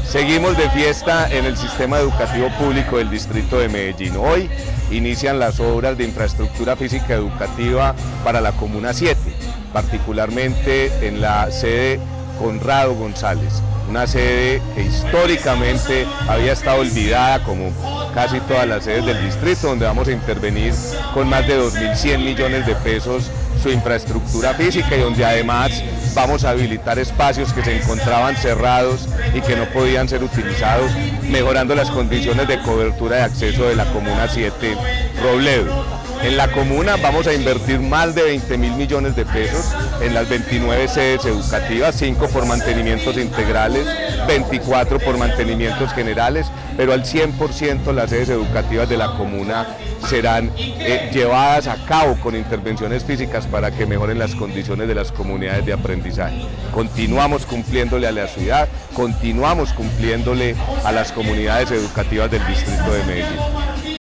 Seguimos de fiesta en el sistema educativo público del distrito de Medellín. Hoy inician las obras de infraestructura física educativa para la Comuna 7, particularmente en la sede Conrado González, una sede que históricamente había estado olvidada como casi todas las sedes del distrito, donde vamos a intervenir con más de 2.100 millones de pesos su infraestructura física y donde además vamos a habilitar espacios que se encontraban cerrados y que no podían ser utilizados, mejorando las condiciones de cobertura de acceso de la Comuna 7 Robledo. En la comuna vamos a invertir más de 20.000 millones de pesos en las 29 sedes educativas, 5 por mantenimientos integrales, 24 por mantenimientos generales, pero al 100% las sedes educativas de la comuna serán llevadas a cabo con intervenciones físicas para que mejoren las condiciones de las comunidades de aprendizaje. Continuamos cumpliéndole a la ciudad, continuamos cumpliéndole a las comunidades educativas del distrito de Medellín.